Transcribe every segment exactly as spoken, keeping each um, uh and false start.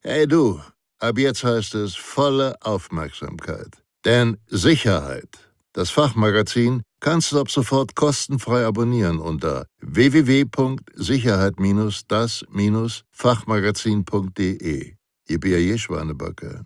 Hey du, ab jetzt heißt es volle Aufmerksamkeit. Denn Sicherheit, das Fachmagazin, kannst du ab sofort kostenfrei abonnieren unter w w w punkt sicherheit das Fachmagazin punkt de. Ihr Bier Schwanebacke.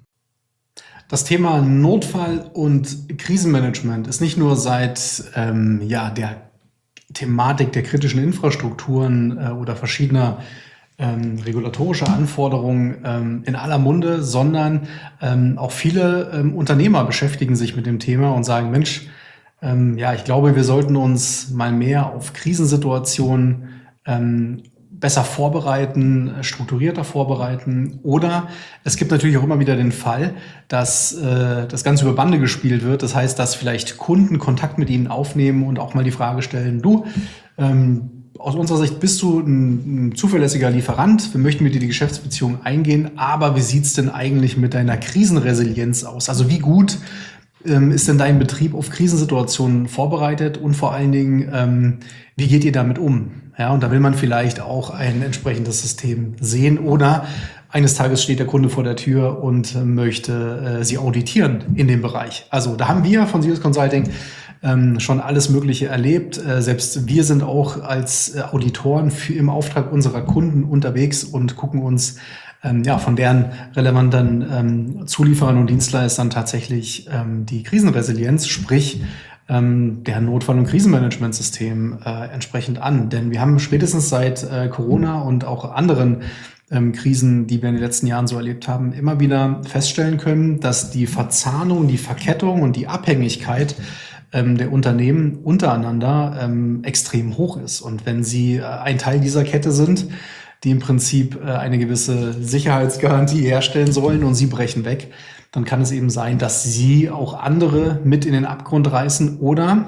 Das Thema Notfall- und Krisenmanagement ist nicht nur seit ähm, ja, der Thematik der kritischen Infrastrukturen äh, oder verschiedener ähm, regulatorischer Anforderungen ähm, in aller Munde, sondern ähm, auch viele ähm, Unternehmer beschäftigen sich mit dem Thema und sagen, Mensch, ähm, ja, ich glaube, wir sollten uns mal mehr auf Krisensituationen ähm, besser vorbereiten, strukturierter vorbereiten. Oder es gibt natürlich auch immer wieder den Fall, dass äh, das Ganze über Bande gespielt wird. Das heißt, dass vielleicht Kunden Kontakt mit ihnen aufnehmen und auch mal die Frage stellen, du, ähm, aus unserer Sicht bist du ein, ein zuverlässiger Lieferant, wir möchten mit dir die Geschäftsbeziehung eingehen, aber wie sieht's denn eigentlich mit deiner Krisenresilienz aus? Also wie gut ähm, ist denn dein Betrieb auf Krisensituationen vorbereitet und vor allen Dingen, ähm, wie geht ihr damit um? Ja, und da will man vielleicht auch ein entsprechendes System sehen oder eines Tages steht der Kunde vor der Tür und äh, möchte äh, sie auditieren in dem Bereich. Also da haben wir von Sios Consulting ähm, schon alles Mögliche erlebt. Äh, selbst wir sind auch als äh, Auditoren für, im Auftrag unserer Kunden unterwegs und gucken uns ähm, ja, von deren relevanten ähm, Zulieferern und Dienstleistern tatsächlich ähm, die Krisenresilienz, sprich ähm, der Notfall- und Krisenmanagementsystem äh, entsprechend an. Denn wir haben spätestens seit äh, Corona und auch anderen ähm, Krisen, die wir in den letzten Jahren so erlebt haben, immer wieder feststellen können, dass die Verzahnung, die Verkettung und die Abhängigkeit ähm, der Unternehmen untereinander ähm, extrem hoch ist. Und wenn sie äh, ein Teil dieser Kette sind, die im Prinzip äh, eine gewisse Sicherheitsgarantie herstellen sollen und sie brechen weg, dann kann es eben sein, dass sie auch andere mit in den Abgrund reißen oder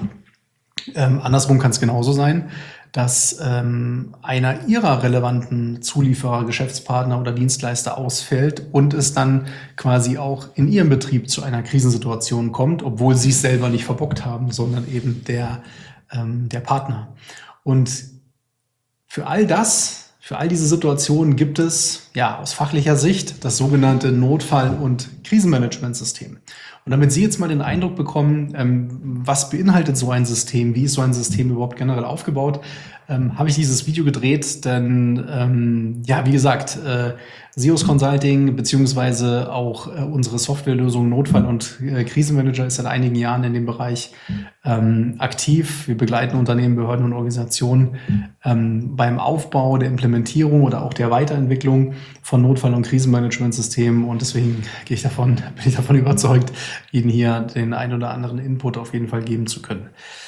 ähm, andersrum kann es genauso sein, dass ähm, einer ihrer relevanten Zulieferer, Geschäftspartner oder Dienstleister ausfällt und es dann quasi auch in ihrem Betrieb zu einer Krisensituation kommt, obwohl sie es selber nicht verbockt haben, sondern eben der, ähm, der Partner. Und für all das, für all diese Situationen gibt es ja aus fachlicher Sicht das sogenannte Notfall- und Krisenmanagementsystem. Und damit Sie jetzt mal den Eindruck bekommen, ähm, was beinhaltet so ein System, wie ist so ein System überhaupt generell aufgebaut, ähm, habe ich dieses Video gedreht, denn ähm, ja, wie gesagt, äh, Sios Consulting beziehungsweise auch äh, unsere Softwarelösung Notfall- und äh, Krisenmanager ist seit einigen Jahren in dem Bereich ähm, aktiv. Wir begleiten Unternehmen, Behörden und Organisationen ähm, beim Aufbau, der Implementierung oder auch der Weiterentwicklung von Notfall- und Krisenmanagementsystemen und deswegen gehe ich davon, bin ich davon überzeugt, Ihnen hier den ein oder anderen Input auf jeden Fall geben zu können.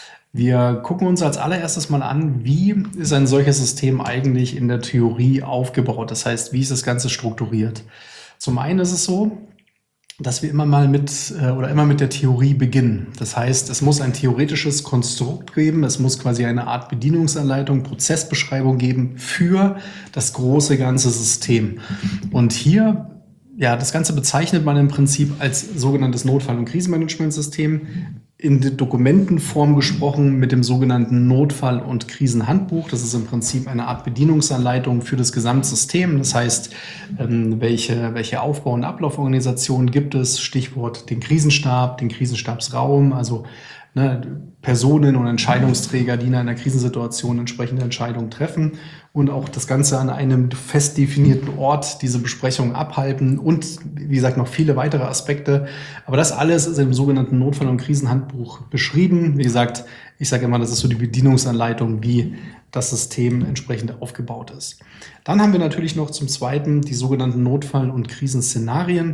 Wir gucken uns als allererstes mal an, wie ist ein solches System eigentlich in der Theorie aufgebaut? Das heißt, wie ist das Ganze strukturiert? Zum einen ist es so, dass wir immer mal mit äh, oder immer mit der Theorie beginnen. Das heißt, es muss ein theoretisches Konstrukt geben, es muss quasi eine Art Bedienungsanleitung, Prozessbeschreibung geben für das große ganze System. Und hier, ja, das Ganze bezeichnet man im Prinzip als sogenanntes Notfall- und Krisenmanagementsystem. In der Dokumentenform gesprochen mit dem sogenannten Notfall- und Krisenhandbuch. Das ist im Prinzip eine Art Bedienungsanleitung für das Gesamtsystem. Das heißt, ähm, welche, welche Aufbau- und Ablauforganisationen gibt es? Stichwort den Krisenstab, den Krisenstabsraum, also ne, Personen und Entscheidungsträger, die in einer Krisensituation entsprechende Entscheidungen treffen und auch das Ganze an einem fest definierten Ort diese Besprechung abhalten und wie gesagt noch viele weitere Aspekte. Aber das alles ist im sogenannten Notfall- und Krisenhandbuch beschrieben. Wie gesagt, ich sage immer, das ist so die Bedienungsanleitung, wie das System entsprechend aufgebaut ist. Dann haben wir natürlich noch zum Zweiten die sogenannten Notfall- und Krisenszenarien.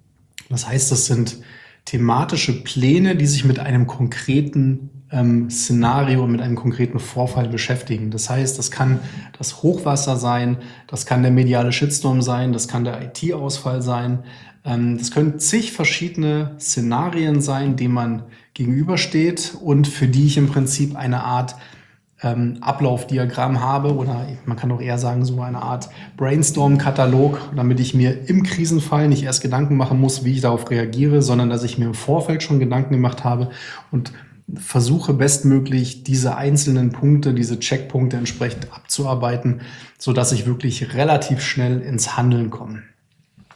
Das heißt, das sind thematische Pläne, die sich mit einem konkreten ähm, Szenario, mit einem konkreten Vorfall beschäftigen. Das heißt, das kann das Hochwasser sein, das kann der mediale Shitstorm sein, das kann der I T-Ausfall sein. Ähm, das können zig verschiedene Szenarien sein, denen man gegenübersteht und für die ich im Prinzip eine Art ähm, Ablaufdiagramm habe oder man kann auch eher sagen, so eine Art Brainstorm-Katalog, damit ich mir im Krisenfall nicht erst Gedanken machen muss, wie ich darauf reagiere, sondern dass ich mir im Vorfeld schon Gedanken gemacht habe und versuche bestmöglich diese einzelnen Punkte, diese Checkpunkte entsprechend abzuarbeiten, sodass ich wirklich relativ schnell ins Handeln komme.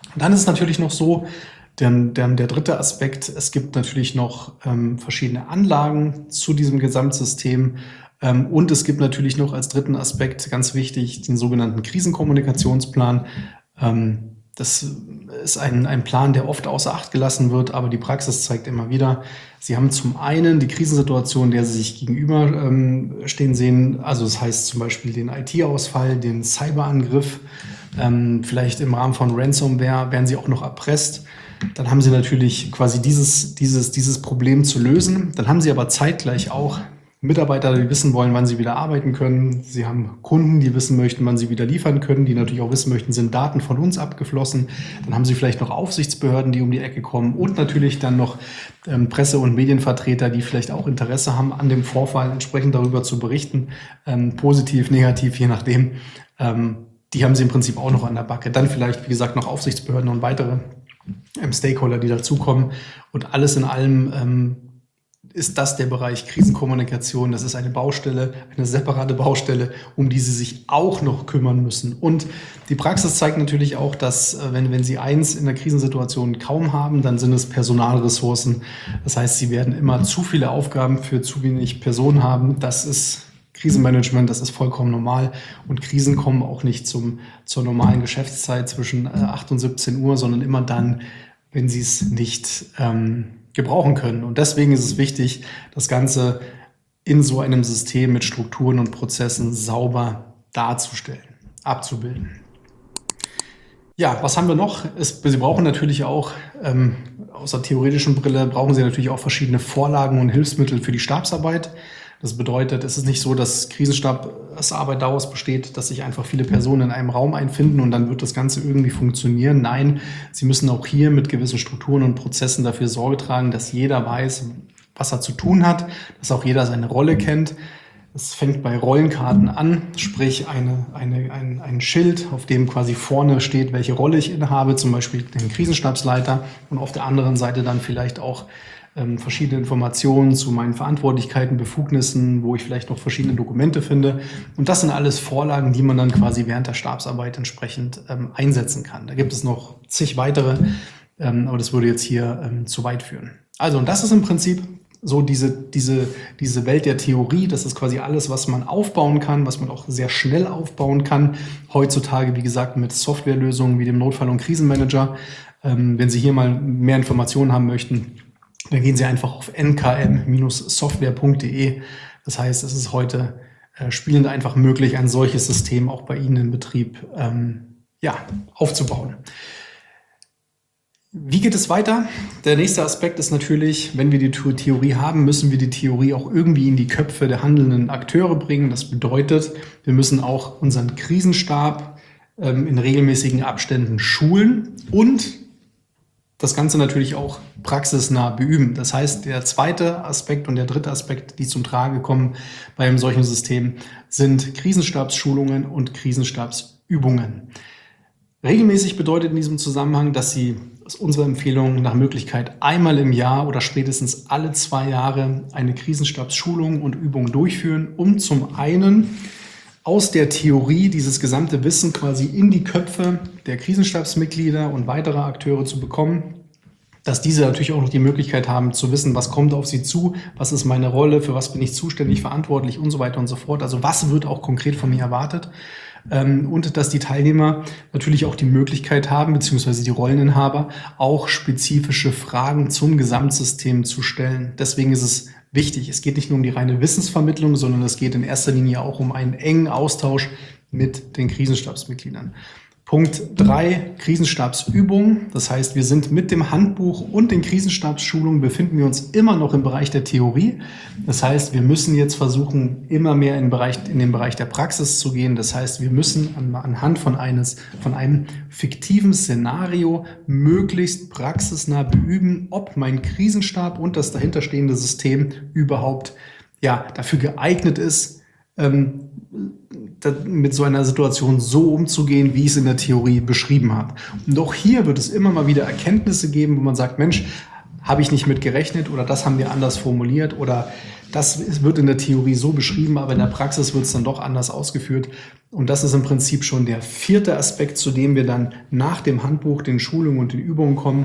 Und dann ist es natürlich noch so, denn, denn der dritte Aspekt, es gibt natürlich noch ähm, verschiedene Anlagen zu diesem Gesamtsystem. Ähm, und es gibt natürlich noch als dritten Aspekt, ganz wichtig, den sogenannten Krisenkommunikationsplan. Ähm, das ist ein, ein Plan, der oft außer Acht gelassen wird, aber die Praxis zeigt immer wieder, Sie haben zum einen die Krisensituation, der Sie sich gegenüber ähm, stehen sehen. Also das heißt zum Beispiel den I T-Ausfall, den Cyberangriff, ähm, vielleicht im Rahmen von Ransomware werden Sie auch noch erpresst. Dann haben Sie natürlich quasi dieses, dieses, dieses Problem zu lösen. Dann haben Sie aber zeitgleich auch Mitarbeiter, die wissen wollen, wann sie wieder arbeiten können. Sie haben Kunden, die wissen möchten, wann sie wieder liefern können, die natürlich auch wissen möchten, sind Daten von uns abgeflossen. Dann haben Sie vielleicht noch Aufsichtsbehörden, die um die Ecke kommen und natürlich dann noch ähm, Presse- und Medienvertreter, die vielleicht auch Interesse haben, an dem Vorfall entsprechend darüber zu berichten, ähm, positiv, negativ, je nachdem. Ähm, die haben Sie im Prinzip auch noch an der Backe. Dann vielleicht, wie gesagt, noch Aufsichtsbehörden und weitere ähm, Stakeholder, die dazukommen. Und alles in allem ähm, ist das der Bereich Krisenkommunikation. Das ist eine Baustelle, eine separate Baustelle, um die Sie sich auch noch kümmern müssen. Und die Praxis zeigt natürlich auch, dass wenn, wenn Sie eins in der Krisensituation kaum haben, dann sind es Personalressourcen. Das heißt, Sie werden immer zu viele Aufgaben für zu wenig Personen haben. Das ist Krisenmanagement, das ist vollkommen normal. Und Krisen kommen auch nicht zum, zur normalen Geschäftszeit zwischen acht und siebzehn Uhr, sondern immer dann, wenn Sie es nicht ähm, gebrauchen können. Und deswegen ist es wichtig, das Ganze in so einem System mit Strukturen und Prozessen sauber darzustellen, abzubilden. Ja, was haben wir noch? Es, Sie brauchen natürlich auch, ähm, aus der theoretischen Brille, brauchen Sie natürlich auch verschiedene Vorlagen und Hilfsmittel für die Stabsarbeit. Das bedeutet, es ist nicht so, dass Krisenstabsarbeit daraus besteht, dass sich einfach viele Personen in einem Raum einfinden und dann wird das Ganze irgendwie funktionieren. Nein, Sie müssen auch hier mit gewissen Strukturen und Prozessen dafür Sorge tragen, dass jeder weiß, was er zu tun hat, dass auch jeder seine Rolle kennt. Es fängt bei Rollenkarten an, sprich eine, eine, ein, ein Schild, auf dem quasi vorne steht, welche Rolle ich innehabe, zum Beispiel den Krisenstabsleiter und auf der anderen Seite dann vielleicht auch ähm, verschiedene Informationen zu meinen Verantwortlichkeiten, Befugnissen, wo ich vielleicht noch verschiedene Dokumente finde. Und das sind alles Vorlagen, die man dann quasi während der Stabsarbeit entsprechend ähm, einsetzen kann. Da gibt es noch zig weitere, ähm, aber das würde jetzt hier ähm, zu weit führen. Also, und das ist im Prinzip so diese, diese, diese Welt der Theorie. Das ist quasi alles, was man aufbauen kann, was man auch sehr schnell aufbauen kann. Heutzutage, wie gesagt, mit Softwarelösungen wie dem Notfall- und Krisenmanager. Ähm, wenn Sie hier mal mehr Informationen haben möchten, dann gehen Sie einfach auf n k m Bindestrich software punkt d e. Das heißt, es ist heute äh, spielend einfach möglich, ein solches System auch bei Ihnen im Betrieb ähm, ja, aufzubauen. Wie geht es weiter? Der nächste Aspekt ist natürlich, wenn wir die Theorie haben, müssen wir die Theorie auch irgendwie in die Köpfe der handelnden Akteure bringen. Das bedeutet, wir müssen auch unseren Krisenstab ähm, in regelmäßigen Abständen schulen und das Ganze natürlich auch praxisnah beüben. Das heißt, der zweite Aspekt und der dritte Aspekt, die zum Tragen kommen bei einem solchen System, sind Krisenstabsschulungen und Krisenstabsübungen. Regelmäßig bedeutet in diesem Zusammenhang, dass Sie, das ist unsere Empfehlung, nach Möglichkeit einmal im Jahr oder spätestens alle zwei Jahre eine Krisenstabsschulung und Übung durchführen, um zum einen aus der Theorie dieses gesamte Wissen quasi in die Köpfe der Krisenstabsmitglieder und weiterer Akteure zu bekommen, dass diese natürlich auch noch die Möglichkeit haben zu wissen, was kommt auf sie zu, was ist meine Rolle, für was bin ich zuständig, verantwortlich und so weiter und so fort. Also was wird auch konkret von mir erwartet? Und dass die Teilnehmer natürlich auch die Möglichkeit haben, beziehungsweise die Rolleninhaber, auch spezifische Fragen zum Gesamtsystem zu stellen. Deswegen ist es wichtig, es geht nicht nur um die reine Wissensvermittlung, sondern es geht in erster Linie auch um einen engen Austausch mit den Krisenstabsmitgliedern. Punkt drei, Krisenstabsübungen. Das heißt, wir sind mit dem Handbuch und den Krisenstabsschulungen befinden wir uns immer noch im Bereich der Theorie. Das heißt, wir müssen jetzt versuchen, immer mehr in den Bereich, in den Bereich der Praxis zu gehen. Das heißt, wir müssen an, anhand von, eines, von einem fiktiven Szenario möglichst praxisnah beüben, ob mein Krisenstab und das dahinterstehende System überhaupt ja, dafür geeignet ist, ähm, mit so einer Situation so umzugehen, wie ich es in der Theorie beschrieben habe. Und auch hier wird es immer mal wieder Erkenntnisse geben, wo man sagt, Mensch, habe ich nicht mit gerechnet oder das haben wir anders formuliert oder das wird in der Theorie so beschrieben, aber in der Praxis wird es dann doch anders ausgeführt. Und das ist im Prinzip schon der vierte Aspekt, zu dem wir dann nach dem Handbuch, den Schulungen und den Übungen kommen.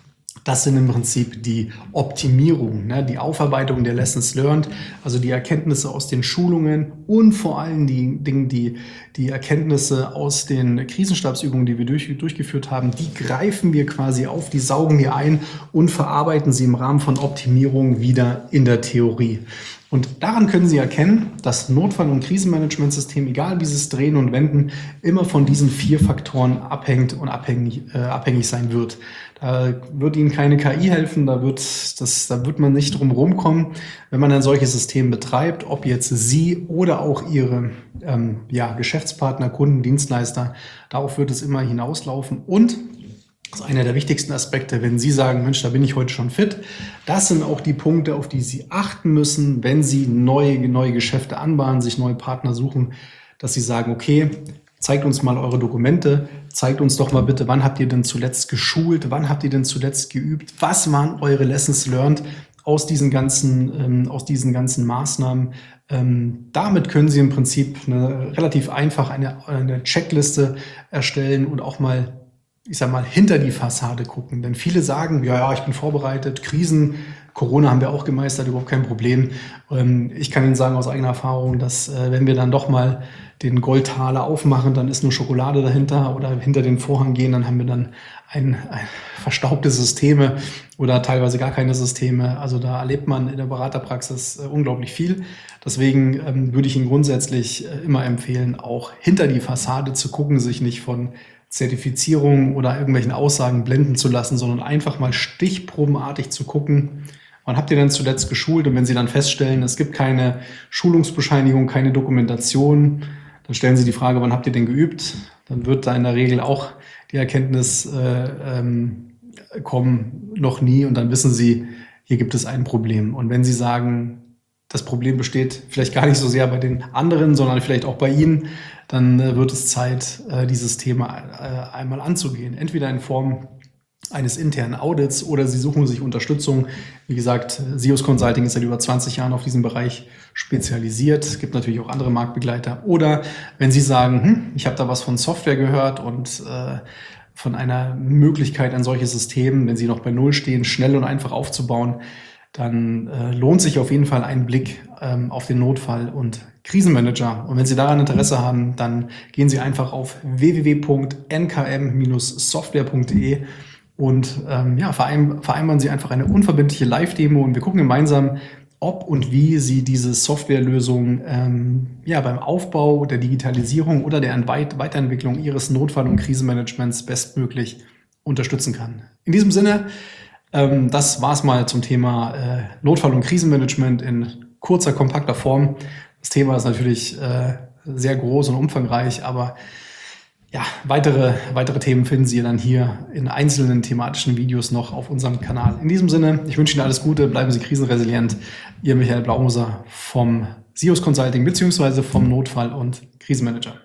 Das sind im Prinzip die Optimierung, ne, die Aufarbeitung der Lessons learned, also die Erkenntnisse aus den Schulungen und vor allen Dingen die, die Erkenntnisse aus den Krisenstabsübungen, die wir durch, durchgeführt haben, die greifen wir quasi auf, die saugen wir ein und verarbeiten sie im Rahmen von Optimierung wieder in der Theorie. Und daran können Sie erkennen, dass Notfall- und Krisenmanagementsystem, egal wie Sie es drehen und wenden, immer von diesen vier Faktoren abhängt und abhängig, äh, abhängig sein wird. Da wird Ihnen keine K I helfen, da wird, das, da wird man nicht drum rumkommen, wenn man ein solches System betreibt, ob jetzt Sie oder auch Ihre ähm, ja, Geschäftspartner, Kunden, Dienstleister, darauf wird es immer hinauslaufen. Und das ist einer der wichtigsten Aspekte, wenn Sie sagen, Mensch, da bin ich heute schon fit. Das sind auch die Punkte, auf die Sie achten müssen, wenn Sie neue, neue Geschäfte anbahnen, sich neue Partner suchen, dass Sie sagen, okay, zeigt uns mal eure Dokumente, zeigt uns doch mal bitte, wann habt ihr denn zuletzt geschult, wann habt ihr denn zuletzt geübt, was waren eure Lessons learned aus diesen ganzen, ähm, aus diesen ganzen Maßnahmen. Ähm, damit können Sie im Prinzip eine, relativ einfach eine, eine Checkliste erstellen und auch mal, ich sag mal, hinter die Fassade gucken. Denn viele sagen, ja, ja, ich bin vorbereitet, Krisen, Corona haben wir auch gemeistert, überhaupt kein Problem. Ähm, ich kann Ihnen sagen aus eigener Erfahrung, dass äh, wenn wir dann doch mal den Goldtaler aufmachen, dann ist nur Schokolade dahinter oder hinter den Vorhang gehen, dann haben wir dann ein, ein verstaubte Systeme oder teilweise gar keine Systeme. Also da erlebt man in der Beraterpraxis äh, unglaublich viel. Deswegen ähm, würde ich Ihnen grundsätzlich äh, immer empfehlen, auch hinter die Fassade zu gucken, sich nicht von Zertifizierungen oder irgendwelchen Aussagen blenden zu lassen, sondern einfach mal stichprobenartig zu gucken, wann habt ihr denn zuletzt geschult? Und wenn Sie dann feststellen, es gibt keine Schulungsbescheinigung, keine Dokumentation, dann stellen Sie die Frage, wann habt ihr denn geübt? Dann wird da in der Regel auch die Erkenntnis äh, ähm, kommen, noch nie. Und dann wissen Sie, hier gibt es ein Problem. Und wenn Sie sagen, das Problem besteht vielleicht gar nicht so sehr bei den anderen, sondern vielleicht auch bei Ihnen, dann äh, wird es Zeit, äh, dieses Thema äh, einmal anzugehen. Entweder in Form eines internen Audits oder Sie suchen sich Unterstützung. Wie gesagt, SEOS Consulting ist seit über zwanzig Jahren auf diesem Bereich spezialisiert. Es gibt natürlich auch andere Marktbegleiter. Oder wenn Sie sagen, hm, ich habe da was von Software gehört und äh, von einer Möglichkeit, ein solches System, wenn Sie noch bei Null stehen, schnell und einfach aufzubauen, dann äh, lohnt sich auf jeden Fall ein Blick ähm, auf den Notfall- und Krisenmanager. Und wenn Sie daran Interesse haben, dann gehen Sie einfach auf w w w punkt n k m Bindestrich software punkt d e und ähm, ja, verein, vereinbaren Sie einfach eine unverbindliche Live-Demo und wir gucken gemeinsam, ob und wie Sie diese Softwarelösung ähm, ja, beim Aufbau der Digitalisierung oder der Weit- Weiterentwicklung Ihres Notfall- und Krisenmanagements bestmöglich unterstützen kann. In diesem Sinne, ähm, das war es mal zum Thema äh, Notfall- und Krisenmanagement in kurzer, kompakter Form. Das Thema ist natürlich äh, sehr groß und umfangreich, aber ja, weitere, weitere Themen finden Sie dann hier in einzelnen thematischen Videos noch auf unserem Kanal. In diesem Sinne, ich wünsche Ihnen alles Gute, bleiben Sie krisenresilient. Ihr Michael Blaumoser vom SEOS Consulting bzw. vom Notfall- und Krisenmanager.